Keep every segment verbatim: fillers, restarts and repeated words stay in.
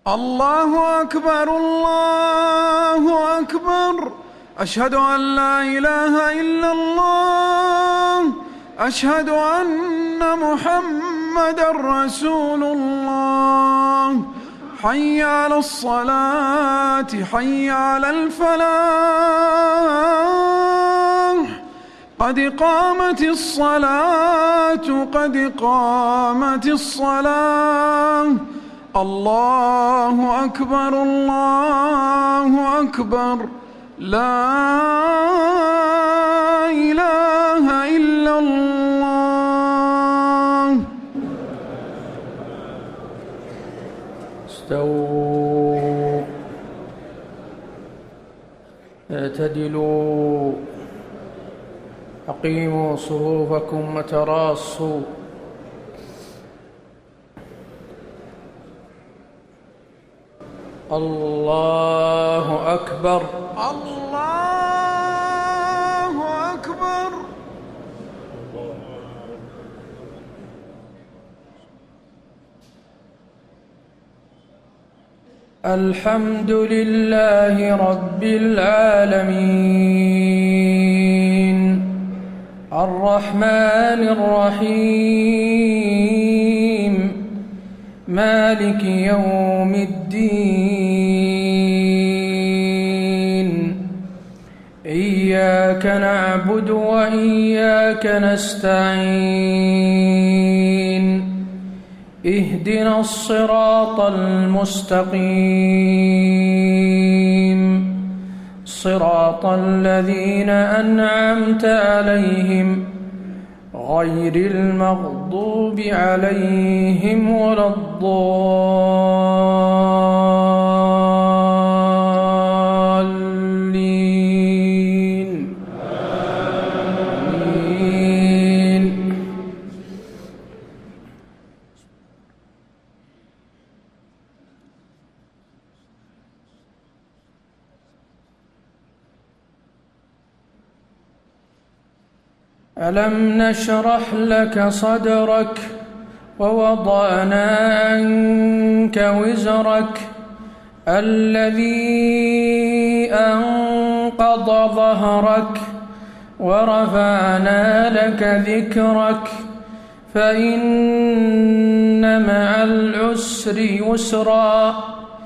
الله أكبر الله أكبر. أشهد أن لا إله إلا الله. أشهد أن محمدًا رسول الله. حي على الصلاة حي على الفلاح. قد قامت الصلاة قد قامت الصلاة. الله أكبر الله أكبر. لا إله إلا الله. استووا اعتدلوا أقيموا صفوفكم وتراصوا. الله أكبر الله أكبر. الحمد لله رب العالمين الرحمن الرحيم مالك يوم الدين. إياك نعبد وإياك نستعين. اهدنا الصراط المستقيم صراط الذين أنعمت عليهم غير المغضوب عليهم ولا الضالين. آمين. ألم نشرح لك صدرك ووضعنا عنك وزرك الذي أنقض ظهرك ورفعنا لك ذكرك فإن مع العسر يسرا.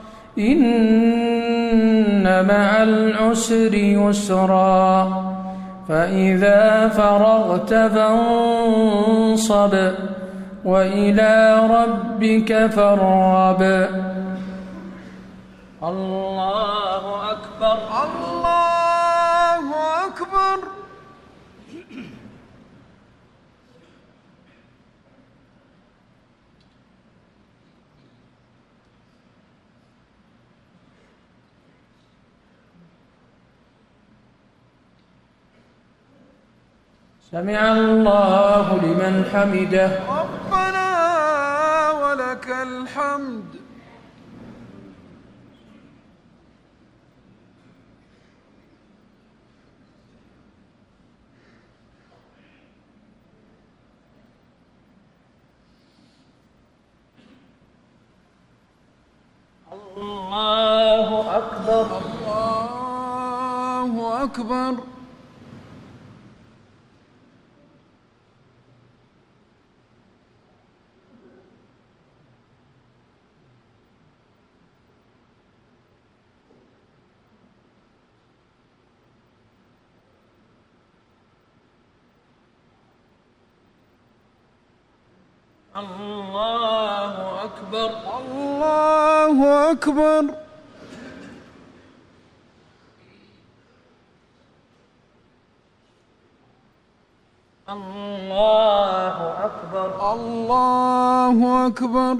إن مع العسر يسرا. فإذا فرغت فانصب وإلى ربك فارغب. الله أكبر الله أكبر. سمع الله لمن حمده. ربنا ولك الحمد. الله أكبر الله أكبر. الله أكبر الله أكبر. الله أكبر الله أكبر.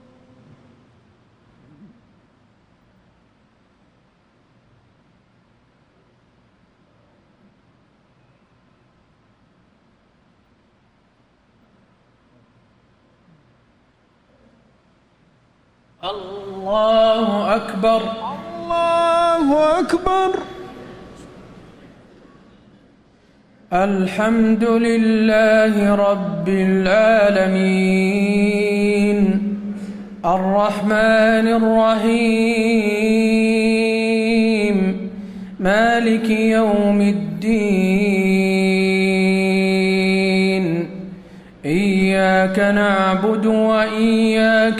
الله أكبر الله أكبر. الحمد لله رب العالمين الرحمن الرحيم مالك يوم الدين إياك نعبد وإياك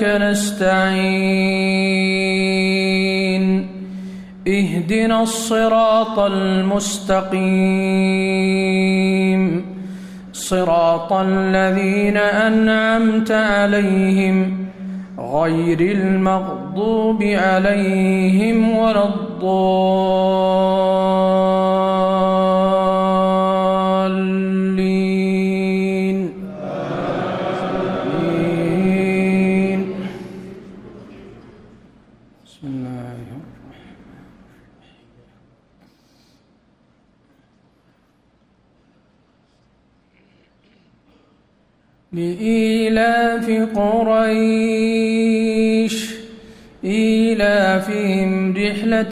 نستعين اهدنا الصراط المستقيم صراط الذين أنعمت عليهم غير المغضوب عليهم ولا الضالين آمين. بسم الله الرحمن لإيلاف قريش إيلافهم رحلة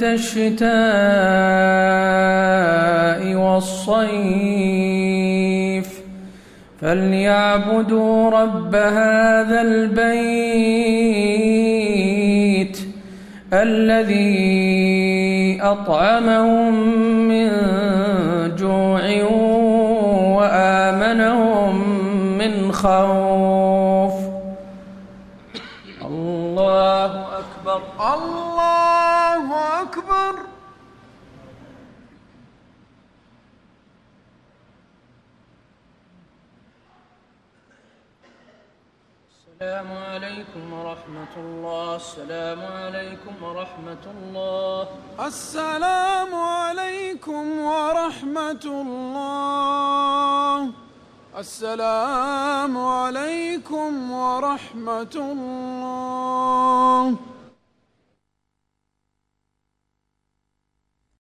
الشتاء والصيف فليعبدوا رب هذا البيت الذي أطعمهم من جوع وآمنهم من خوف. الله أكبر. الله أكبر. السلام عليكم ورحمة الله. السلام عليكم ورحمة الله. السلام عليكم ورحمة الله. السلام عليكم ورحمة الله.